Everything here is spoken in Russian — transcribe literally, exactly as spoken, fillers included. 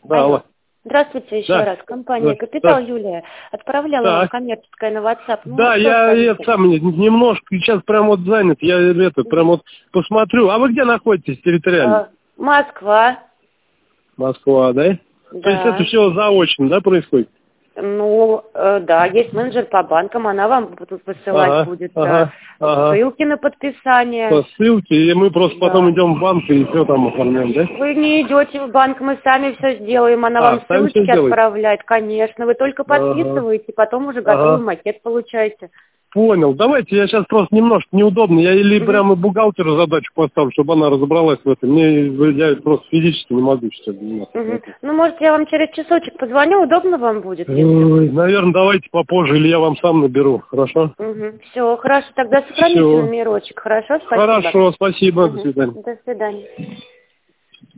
Да, алло. Здравствуйте еще Да. раз. Компания Да. «Капитал» Да. Юлия отправляла Да. вам коммерческое на WhatsApp. Ну, Да, что я, скажете? я сам немножко сейчас прям вот занят, я это прям вот посмотрю. А вы где находитесь территориально? А, Москва. Москва, да? То есть Да. это все заочно, да, происходит? Ну, э, да, есть менеджер по банкам, она вам тут высылать Ага, будет ага, э, ага. ссылки на подписание. По ссылке, и мы просто Да. потом идем в банк и все там оформляем, да? Вы не идете в банк, мы сами все сделаем, она А, вам сами всё ссылочки сделаете? отправляет, конечно. Вы только Ага. подписываете, потом уже Ага. готовый макет получаете. Понял. Давайте, я сейчас просто немножко неудобно. Я или Мгм. прямо бухгалтеру задачу поставлю, чтобы она разобралась в этом. Мне, я просто физически не могу сейчас заниматься. Мгм. Ну, может, я вам через часочек позвоню, удобно вам будет? Если... Ой, наверное, давайте попозже, или я вам сам наберу. Хорошо? Угу. Все, хорошо, тогда сохраните Всё. номерочек, хорошо? Спасибо. Хорошо, спасибо. Мгм. До свидания. До свидания.